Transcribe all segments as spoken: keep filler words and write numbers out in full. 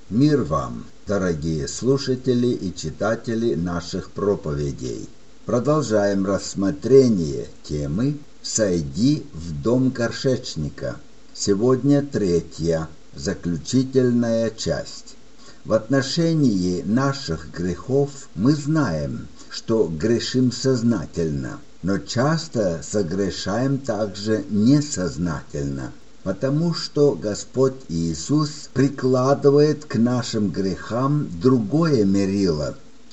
Мир вам, дорогие слушатели и читатели наших проповедей. Продолжаем рассмотрение темы «Сойди в дом горшечника». Сегодня третья, заключительная часть. В отношении наших грехов мы знаем, что грешим сознательно, но часто согрешаем также несознательно, потому что Господь Иисус прикладывает к нашим грехам другое мерило.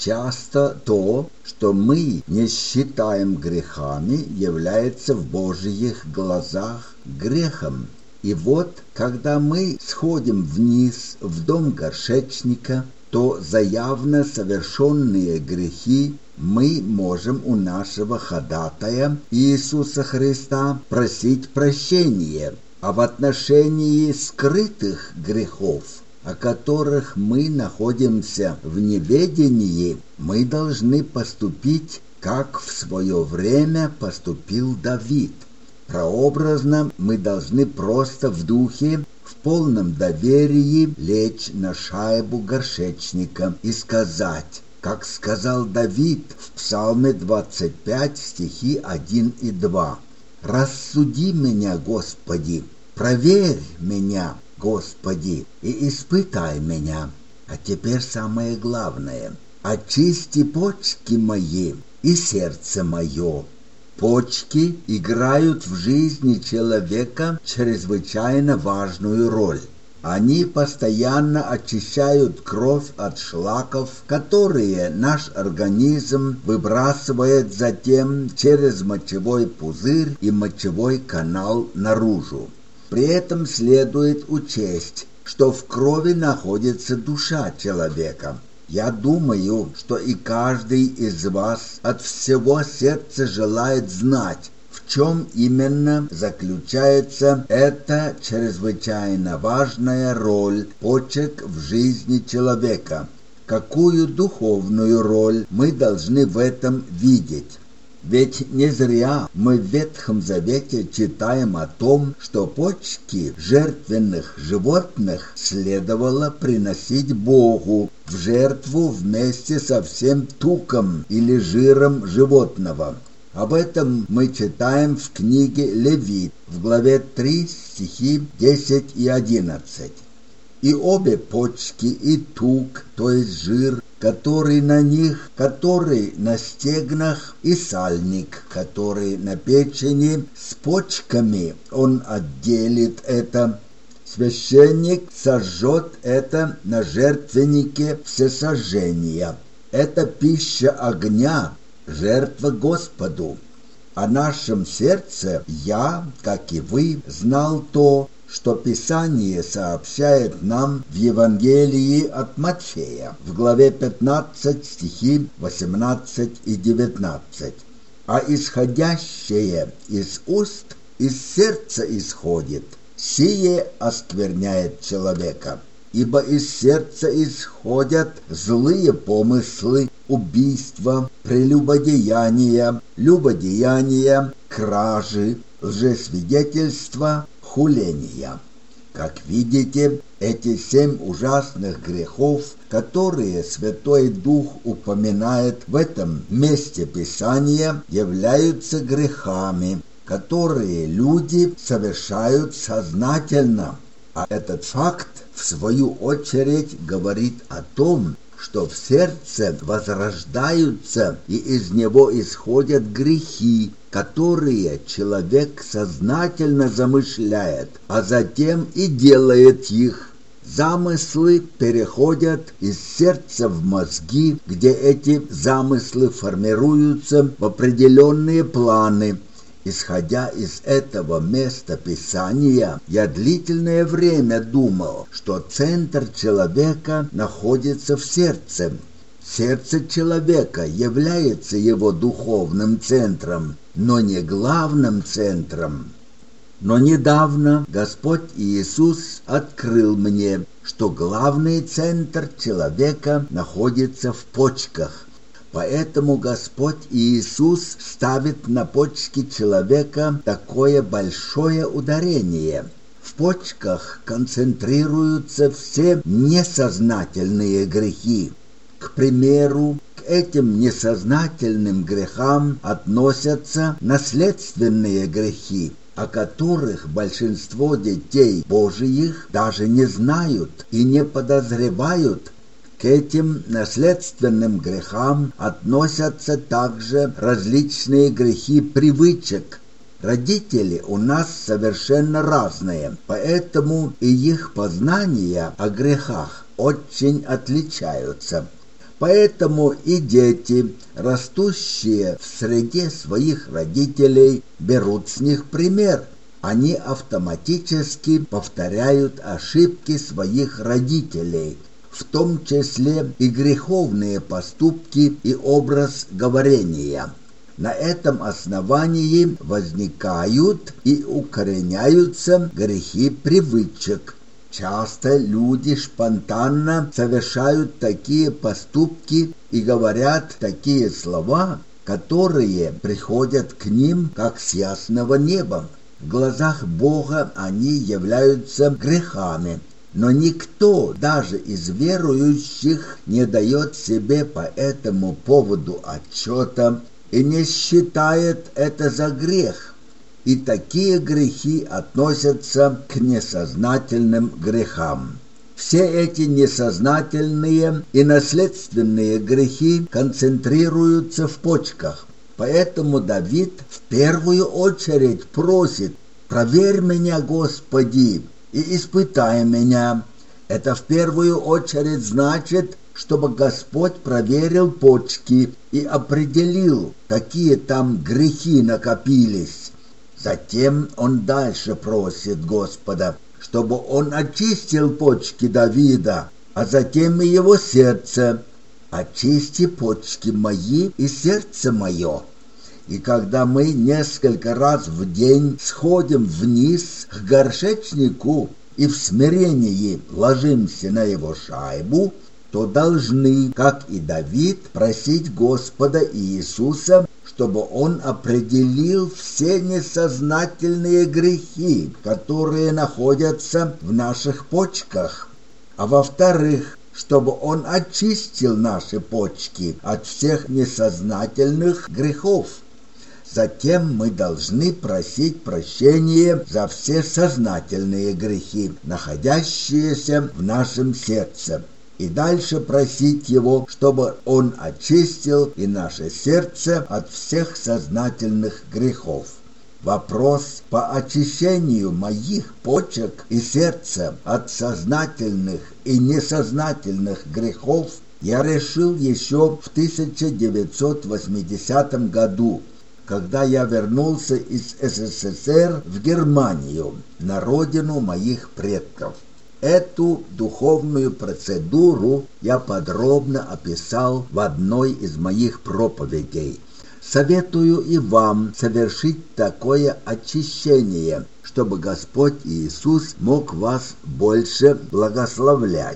Часто то, что мы не считаем грехами, является в Божьих глазах грехом. И вот, когда мы сходим вниз в дом горшечника, то за явно совершенные грехи мы можем у нашего ходатая Иисуса Христа просить прощения, а в отношении скрытых грехов, о которых мы находимся в неведении, мы должны поступить, как в свое время поступил Давид. Прообразно мы должны просто в духе, в полном доверии лечь на шайбу горшечника и сказать, как сказал Давид в Псалме двадцать пять, стихи один и два. «Рассуди меня, Господи, проверь меня, Господи, и испытай меня». А теперь самое главное. «Очисти почки мои и сердце мое». Почки играют в жизни человека чрезвычайно важную роль. Они постоянно очищают кровь от шлаков, которые наш организм выбрасывает затем через мочевой пузырь и мочевой канал наружу. При этом следует учесть, что в крови находится душа человека. Я думаю, что и каждый из вас от всего сердца желает знать, в чем именно заключается эта чрезвычайно важная роль почек в жизни человека, какую духовную роль мы должны в этом видеть. Ведь не зря мы в Ветхом Завете читаем о том, что почки жертвенных животных следовало приносить Богу в жертву вместе со всем туком или жиром животного. Об этом мы читаем в книге Левит в главе три, стихи десять и одиннадцать. И обе почки, и тук, то есть жир, который на них, который на стегнах, и сальник, который на печени, с почками он отделит это. Священник сожжет это на жертвеннике всесожжения. Это пища огня, жертва Господу. О нашем сердце я, как и вы, знал то, что Писание сообщает нам в Евангелии от Матфея, в главе пятнадцать, стихи восемнадцать и девятнадцать. «А исходящее из уст из сердца исходит, сие оскверняет человека. Ибо из сердца исходят злые помыслы, убийства, прелюбодеяния, любодеяния, кражи, лжесвидетельства, хуления». Как видите, эти семь ужасных грехов, которые Святой Дух упоминает в этом месте Писания, являются грехами, которые люди совершают сознательно. А этот факт, в свою очередь, говорит о том, что в сердце возрождаются и из него исходят грехи, которые человек сознательно замышляет, а затем и делает их. Замыслы переходят из сердца в мозги, где эти замыслы формируются в определенные планы. Исходя из этого места Писания, я длительное время думал, что центр человека находится в сердце. Сердце человека является его духовным центром, но не главным центром. Но недавно Господь Иисус открыл мне, что главный центр человека находится в почках. Поэтому Господь Иисус ставит на почки человека такое большое ударение. В В почках концентрируются все несознательные грехи. К примеру, к этим несознательным грехам относятся наследственные грехи, о которых большинство детей Божиих даже не знают и не подозревают. К этим наследственным грехам относятся также различные грехи привычек. Родители у нас совершенно разные, поэтому и их познания о грехах очень отличаются. Поэтому и дети, растущие в среде своих родителей, берут с них пример. Они автоматически повторяют ошибки своих родителей, в том числе и греховные поступки и образ говорения. На этом основании возникают и укореняются грехи привычек. Часто люди спонтанно совершают такие поступки и говорят такие слова, которые приходят к ним как с ясного неба. В глазах Бога они являются грехами, но никто, даже из верующих, не дает себе по этому поводу отчета и не считает это за грех. И такие грехи относятся к несознательным грехам. Все эти несознательные и наследственные грехи концентрируются в почках. Поэтому Давид в первую очередь просит: «Проверь меня, Господи, и испытай меня». Это в первую очередь значит, чтобы Господь проверил почки и определил, какие там грехи накопились. Затем он дальше просит Господа, чтобы он очистил почки Давида, а затем и его сердце. «Очисти почки мои и сердце мое». И когда мы несколько раз в день сходим вниз к горшечнику и в смирении ложимся на его шайбу, то должны, как и Давид, просить Господа Иисуса, чтобы Он определил все несознательные грехи, которые находятся в наших почках, а во-вторых, чтобы Он очистил наши почки от всех несознательных грехов. Затем мы должны просить прощения за все сознательные грехи, находящиеся в нашем сердце, и дальше просить Его, чтобы Он очистил и наше сердце от всех сознательных грехов. Вопрос по очищению моих почек и сердца от сознательных и несознательных грехов я решил еще в тысяча девятьсот восьмидесятом году, когда я вернулся из СССР в Германию, на родину моих предков. Эту духовную процедуру я подробно описал в одной из моих проповедей. Советую и вам совершить такое очищение, чтобы Господь Иисус мог вас больше благословлять.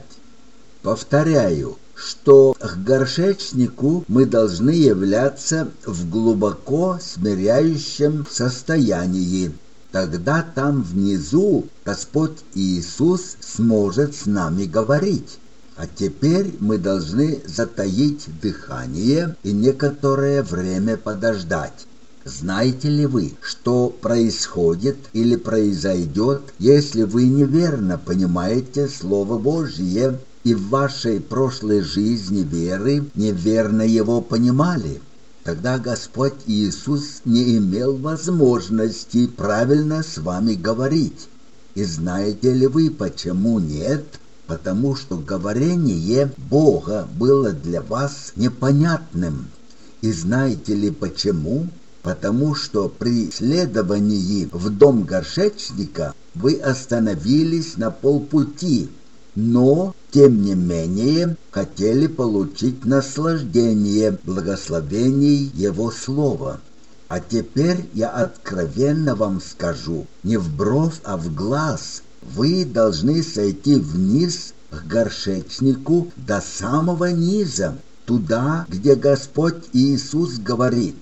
Повторяю, что к горшечнику мы должны являться в глубоко смиряющем состоянии. Тогда там внизу Господь Иисус сможет с нами говорить. А теперь мы должны затаить дыхание и некоторое время подождать. Знаете ли вы, что происходит или произойдет, если вы неверно понимаете Слово Божье и в вашей прошлой жизни веры неверно его понимали? Тогда Господь Иисус не имел возможности правильно с вами говорить. И знаете ли вы, почему нет? Потому что говорение Бога было для вас непонятным. И знаете ли почему? Потому что при следовании в дом горшечника вы остановились на полпути, но, тем не менее, хотели получить наслаждение благословений Его Слова. А теперь я откровенно вам скажу, не в бровь, а в глаз, вы должны сойти вниз к горшечнику до самого низа, туда, где Господь Иисус говорит: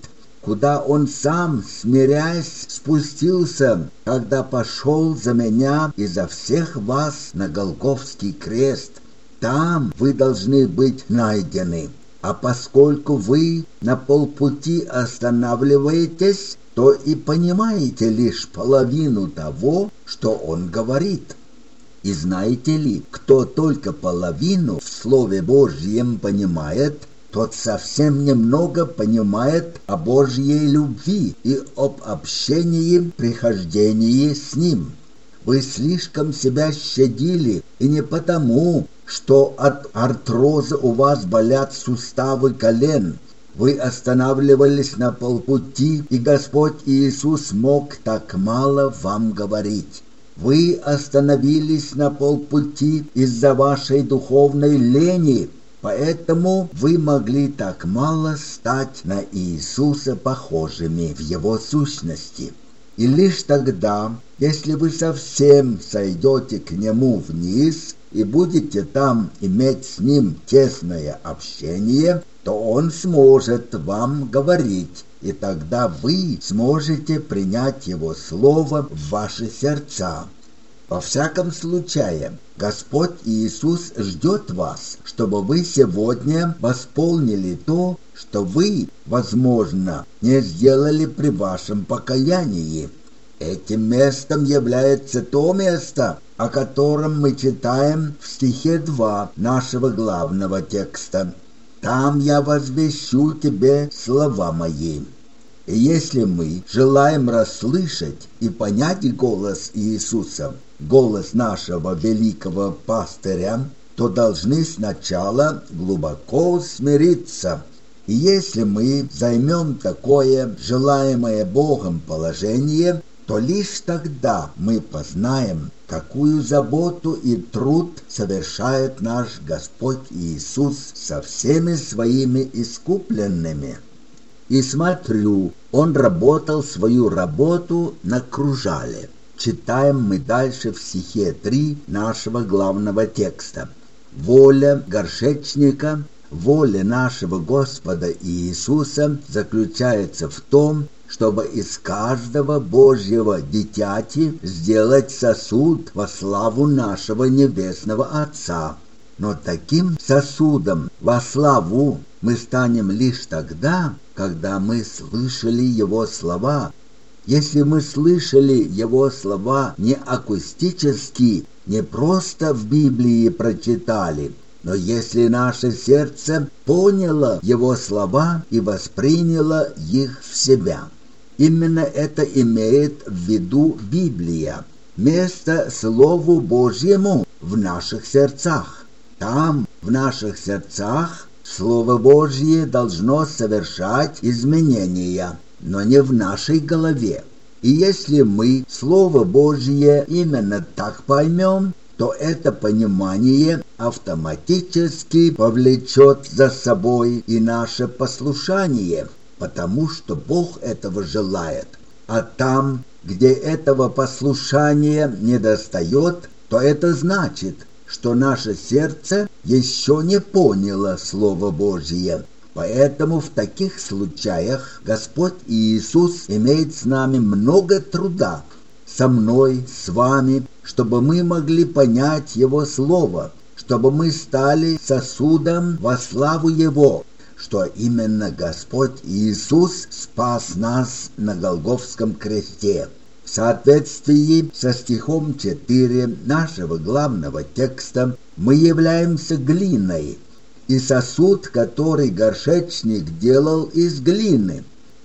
куда Он сам, смирясь, спустился, когда пошел за меня и за всех вас на Голгофский крест. Там вы должны быть найдены. А поскольку вы на полпути останавливаетесь, то и понимаете лишь половину того, что Он говорит. И знаете ли, кто только половину в Слове Божьем понимает, тот совсем немного понимает о Божьей любви и об общении, прихождении с Ним. Вы слишком себя щадили, и не потому, что от артроза у вас болят суставы колен. Вы останавливались на полпути, и Господь Иисус мог так мало вам говорить. Вы остановились на полпути из-за вашей духовной лени, поэтому вы могли так мало стать на Иисуса похожими в Его сущности. И лишь тогда, если вы совсем сойдете к Нему вниз и будете там иметь с Ним тесное общение, то Он сможет вам говорить, и тогда вы сможете принять Его Слово в ваши сердца. Во всяком случае, Господь Иисус ждет вас, чтобы вы сегодня восполнили то, что вы, возможно, не сделали при вашем покаянии. Этим местом является то место, о котором мы читаем в стихе два нашего главного текста. «Там я возвещу тебе слова мои». И если мы желаем расслышать и понять голос Иисуса, голос нашего великого пастыря, то должны сначала глубоко смириться. И если мы займем такое желаемое Богом положение, то лишь тогда мы познаем, какую заботу и труд совершает наш Господь Иисус со всеми своими искупленными. И смотрю, Он работал свою работу на кружале. Читаем мы дальше в стихе три нашего главного текста. Воля горшечника, воля нашего Господа Иисуса заключается в том, чтобы из каждого Божьего дитяти сделать сосуд во славу нашего Небесного Отца. Но таким сосудом во славу мы станем лишь тогда, когда мы слышали Его слова. Если мы слышали Его слова не акустически, не просто в Библии прочитали, но если наше сердце поняло Его слова и восприняло их в себя. Именно это имеет в виду Библия. Место Слову Божьему в наших сердцах. Там, в наших сердцах, Слово Божье должно совершать изменения, но не в нашей голове. И если мы Слово Божье именно так поймем, то это понимание автоматически повлечет за собой и наше послушание, потому что Бог этого желает. А там, где этого послушания недостает, то это значит, что наше сердце еще не поняло Слово Божье. Поэтому в таких случаях Господь Иисус имеет с нами много труда, со мной, с вами, чтобы мы могли понять Его Слово, чтобы мы стали сосудом во славу Его, что именно Господь Иисус спас нас на Голгофском кресте. В соответствии со стихом четыре нашего главного текста мы являемся глиной, и сосуд, который горшечник делал из глины.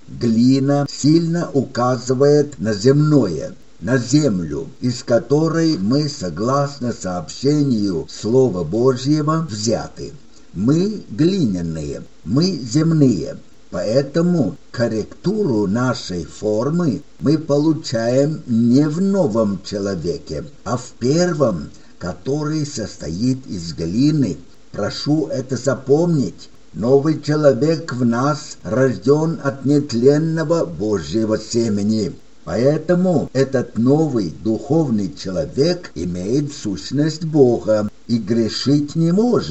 Глина сильно указывает на земное, на землю, из которой мы, согласно сообщению Слова Божьего, взяты. Мы глиняные, мы земные. Поэтому корректуру нашей формы мы получаем не в новом человеке, а в первом, который состоит из глины. Прошу это запомнить. Новый человек в нас рожден от нетленного Божьего семени. Поэтому этот новый духовный человек имеет сущность Бога и грешить не может.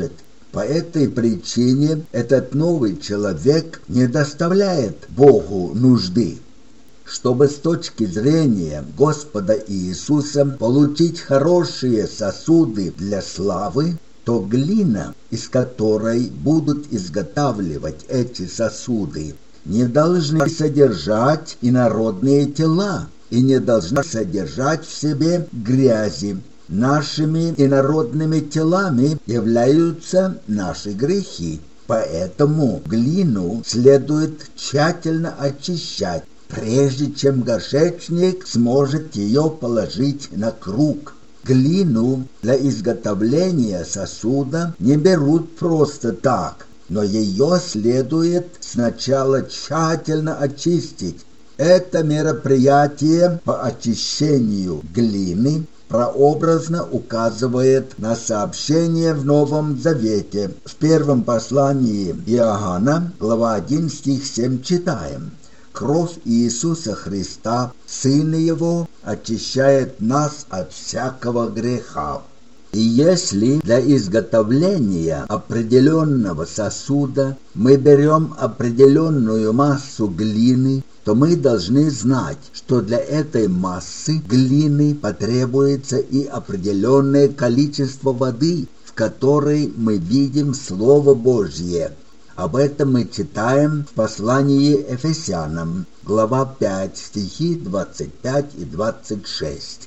По этой причине этот новый человек не доставляет Богу нужды. Чтобы с точки зрения Господа Иисуса получить хорошие сосуды для славы, то глина, из которой будут изготавливать эти сосуды, не должны содержать инородные тела и не должна содержать в себе грязи. Нашими инородными телами являются наши грехи, поэтому глину следует тщательно очищать, прежде чем горшечник сможет ее положить на круг. Глину для изготовления сосуда не берут просто так, но ее следует сначала тщательно очистить. Это мероприятие по очищению глины прообразно указывает на сообщение в Новом Завете. В первом послании Иоанна, глава один, стих семь, читаем: «Кровь Иисуса Христа, Сына Его, очищает нас от всякого греха». И если для изготовления определенного сосуда мы берем определенную массу глины, то мы должны знать, что для этой массы глины потребуется и определенное количество воды, в которой мы видим Слово Божье. Об этом мы читаем в послании Ефесянам, глава пять, стихи двадцать пять и двадцать шесть.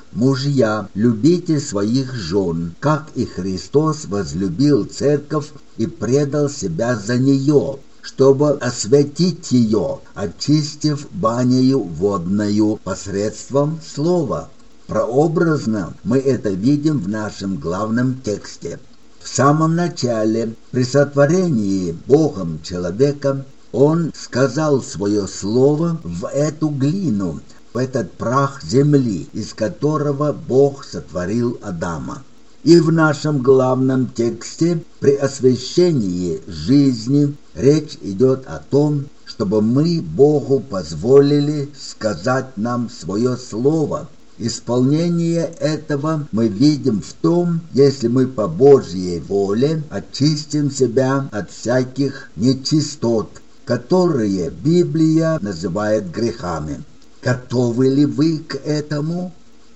«Мужья, любите своих жен, как и Христос возлюбил церковь и предал себя за нее, чтобы осветить ее, очистив банею водною посредством слова». Прообразно мы это видим в нашем главном тексте. В самом начале, при сотворении Богом человека, Он сказал свое слово в эту глину, в этот прах земли, из которого Бог сотворил Адама. И в нашем главном тексте при освящении жизни речь идет о том, чтобы мы Богу позволили сказать нам свое слово. Исполнение этого мы видим в том, если мы по Божьей воле очистим себя от всяких нечистот, которые Библия называет грехами. Готовы ли вы к этому?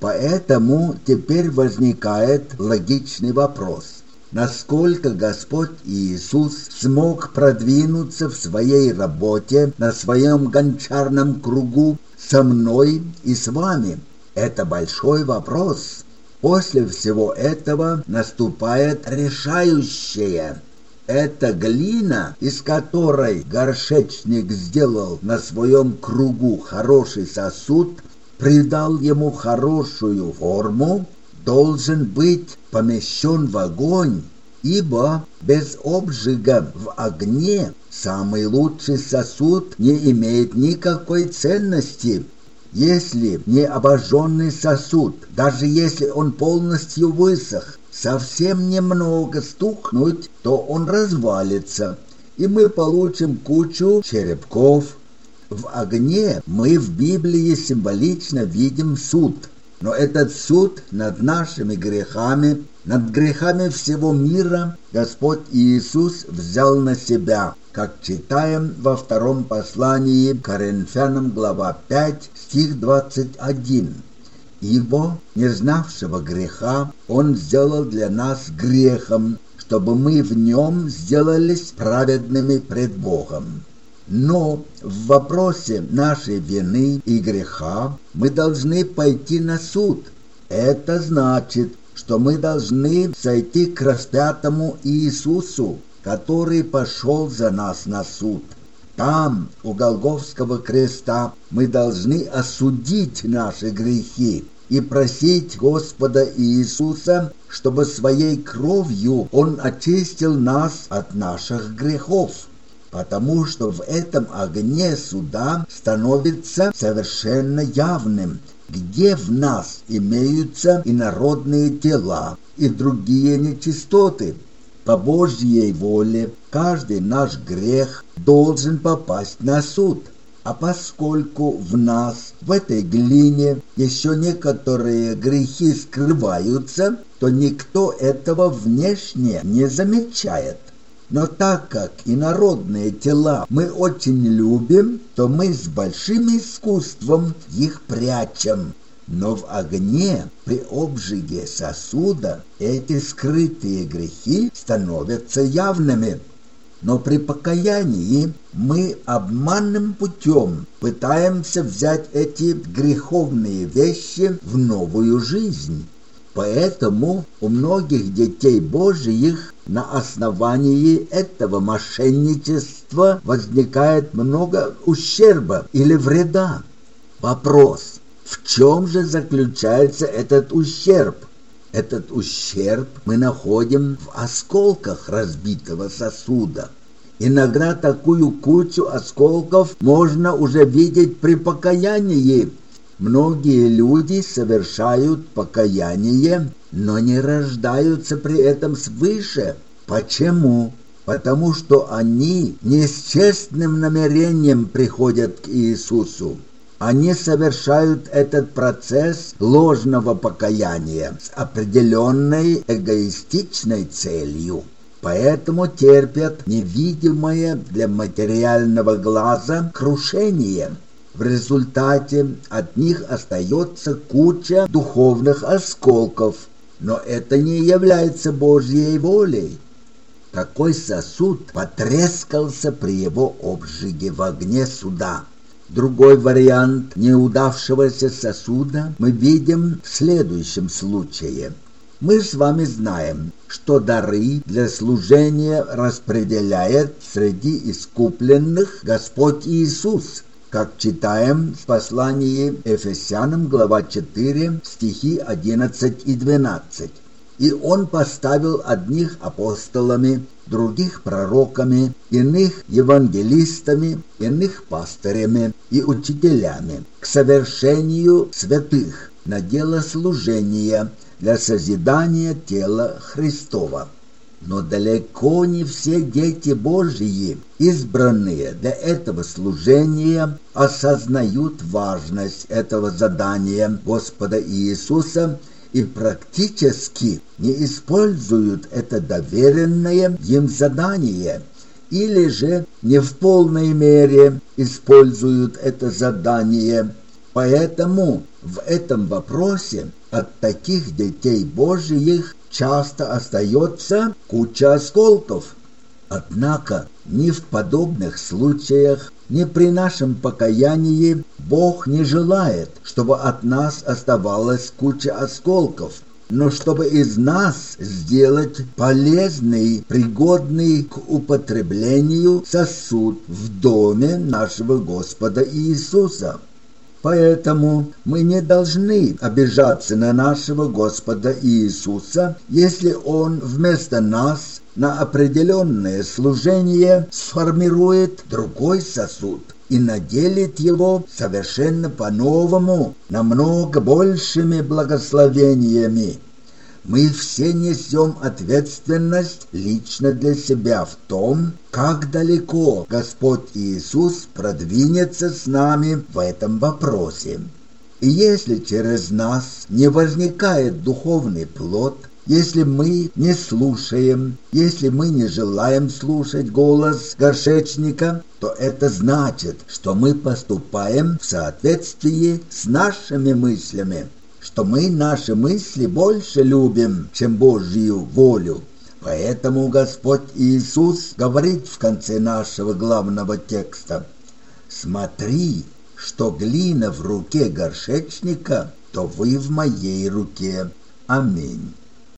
Поэтому теперь возникает логичный вопрос. Насколько Господь Иисус смог продвинуться в своей работе на своем гончарном кругу со мной и с вами? Это большой вопрос. После всего этого наступает решающее. Эта глина, из которой горшечник сделал на своем кругу хороший сосуд, придал ему хорошую форму, должен быть помещен в огонь, ибо без обжига в огне самый лучший сосуд не имеет никакой ценности. Если не обожженный сосуд, даже если он полностью высох, совсем немного стукнуть, то он развалится, и мы получим кучу черепков. В огне мы в Библии символично видим суд, но этот суд над нашими грехами, над грехами всего мира Господь Иисус взял на себя, как читаем во втором послании к Коринфянам, глава пять, стих двадцать один. «Ибо, не знавшего греха, Он сделал для нас грехом, чтобы мы в нем сделались праведными пред Богом». Но в вопросе нашей вины и греха мы должны пойти на суд. Это значит, что мы должны сойти к распятому Иисусу, который пошел за нас на суд. Там, у Голгофского креста, мы должны осудить наши грехи и просить Господа Иисуса, чтобы своей кровью Он очистил нас от наших грехов. Потому что в этом огне суда становится совершенно явным, где в нас имеются инородные тела и другие нечистоты. По Божьей воле каждый наш грех должен попасть на суд. А поскольку в нас, в этой глине, еще некоторые грехи скрываются, что никто этого внешне не замечает. Но так как инородные тела мы очень любим, то мы с большим искусством их прячем. Но в огне при обжиге сосуда эти скрытые грехи становятся явными. Но при покаянии мы обманным путем пытаемся взять эти греховные вещи в новую жизнь. Поэтому у многих детей Божьих на основании этого мошенничества возникает много ущерба или вреда. Вопрос: в чем же заключается этот ущерб? Этот ущерб мы находим в осколках разбитого сосуда. Иногда такую кучу осколков можно уже видеть при покаянии. Многие люди совершают покаяние, но не рождаются при этом свыше. Почему? Потому что они не с честным намерением приходят к Иисусу. Они совершают этот процесс ложного покаяния с определенной эгоистичной целью. Поэтому терпят невидимое для материального глаза крушение. В результате от них остается куча духовных осколков, но это не является Божьей волей. Такой сосуд потрескался при его обжиге в огне суда. Другой вариант неудавшегося сосуда мы видим в следующем случае. Мы с вами знаем, что дары для служения распределяет среди искупленных Господь Иисус, как читаем в послании Ефесянам, глава четыре, стихи одиннадцать и двенадцать. «И Он поставил одних апостолами, других пророками, иных евангелистами, иных пастырями и учителями к совершению святых на дело служения для созидания тела Христова». Но далеко не все дети Божьи, избранные для этого служения, осознают важность этого задания Господа Иисуса и практически не используют это доверенное им задание, или же не в полной мере используют это задание. Поэтому в этом вопросе от таких детей Божьих часто остается куча осколков. Однако ни в подобных случаях, ни при нашем покаянии Бог не желает, чтобы от нас оставалась куча осколков, но чтобы из нас сделать полезный, пригодный к употреблению сосуд в доме нашего Господа Иисуса. Поэтому мы не должны обижаться на нашего Господа Иисуса, если Он вместо нас на определенное служение сформирует другой сосуд и наделит его совершенно по-новому, намного большими благословениями. Мы все несем ответственность лично для себя в том, как далеко Господь Иисус продвинется с нами в этом вопросе. И если через нас не возникает духовный плод, если мы не слушаем, если мы не желаем слушать голос горшечника, то это значит, что мы поступаем в соответствии с нашими мыслями, что мы наши мысли больше любим, чем Божью волю. Поэтому Господь Иисус говорит в конце нашего главного текста: «Смотри, что глина в руке горшечника, то вы в моей руке». Аминь.